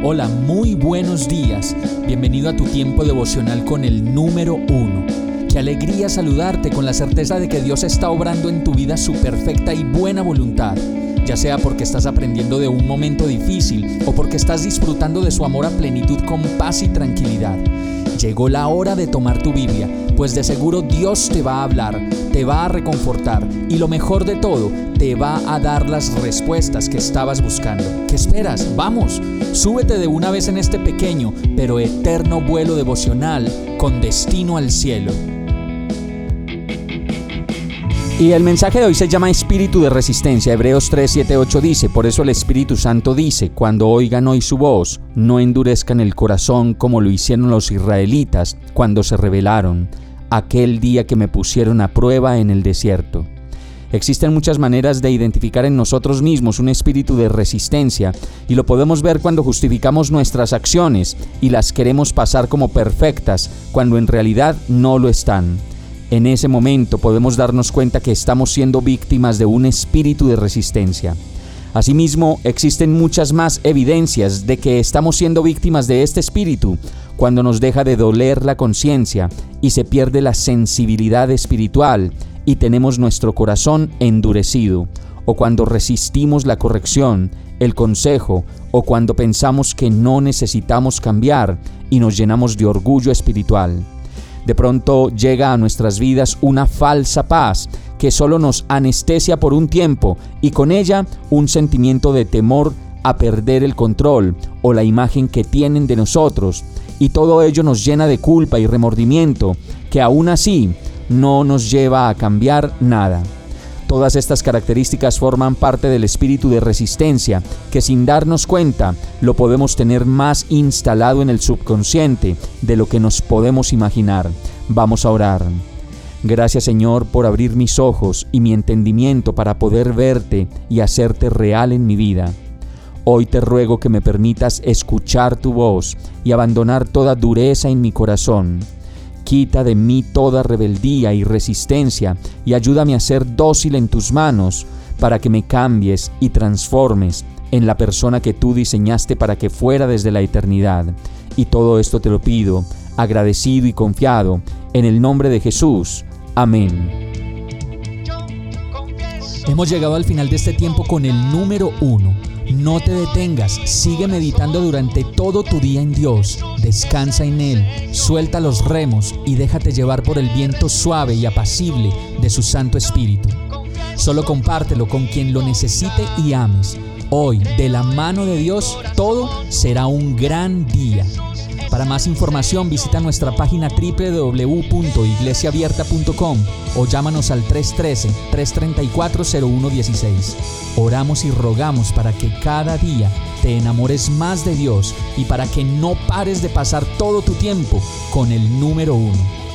Hola, muy buenos días. Bienvenido a tu tiempo devocional con el número 1. Qué alegría saludarte con la certeza de que Dios está obrando en tu vida su perfecta y buena voluntad, ya sea porque estás aprendiendo de un momento difícil o porque estás disfrutando de su amor a plenitud con paz y tranquilidad. Llegó la hora de tomar tu Biblia, pues de seguro Dios te va a hablar, te va a reconfortar y lo mejor de todo, te va a dar las respuestas que estabas buscando. ¿Qué esperas? ¡Vamos! Súbete de una vez en este pequeño pero eterno vuelo devocional con destino al cielo. Y el mensaje de hoy se llama Espíritu de Resistencia. Hebreos 3, 7, 8 dice: por eso el Espíritu Santo dice, cuando oigan hoy su voz, no endurezcan el corazón como lo hicieron los israelitas cuando se rebelaron, aquel día que me pusieron a prueba en el desierto. Existen muchas maneras de identificar en nosotros mismos un espíritu de resistencia y lo podemos ver cuando justificamos nuestras acciones y las queremos pasar como perfectas cuando en realidad no lo están. En ese momento podemos darnos cuenta que estamos siendo víctimas de un espíritu de resistencia. Asimismo, existen muchas más evidencias de que estamos siendo víctimas de este espíritu cuando nos deja de doler la conciencia y se pierde la sensibilidad espiritual y tenemos nuestro corazón endurecido, o cuando resistimos la corrección, el consejo, o cuando pensamos que no necesitamos cambiar y nos llenamos de orgullo espiritual. De pronto llega a nuestras vidas una falsa paz que solo nos anestesia por un tiempo y con ella un sentimiento de temor a perder el control o la imagen que tienen de nosotros, y todo ello nos llena de culpa y remordimiento que aún así no nos lleva a cambiar nada. Todas estas características forman parte del espíritu de resistencia que sin darnos cuenta lo podemos tener más instalado en el subconsciente de lo que nos podemos imaginar. Vamos a orar. Gracias, Señor, por abrir mis ojos y mi entendimiento para poder verte y hacerte real en mi vida. Hoy te ruego que me permitas escuchar tu voz y abandonar toda dureza en mi corazón. Quita de mí toda rebeldía y resistencia y ayúdame a ser dócil en tus manos para que me cambies y transformes en la persona que tú diseñaste para que fuera desde la eternidad. Y todo esto te lo pido, agradecido y confiado, en el nombre de Jesús. Amén. Hemos llegado al final de este tiempo con el número 1. No te detengas, sigue meditando durante todo tu día en Dios, descansa en Él, suelta los remos y déjate llevar por el viento suave y apacible de su Santo Espíritu. Solo compártelo con quien lo necesite y ames. Hoy, de la mano de Dios, todo será un gran día. Para más información visita nuestra página www.iglesiaabierta.com o llámanos al 313-334-0116. Oramos y rogamos para que cada día te enamores más de Dios y para que no pares de pasar todo tu tiempo con el número 1.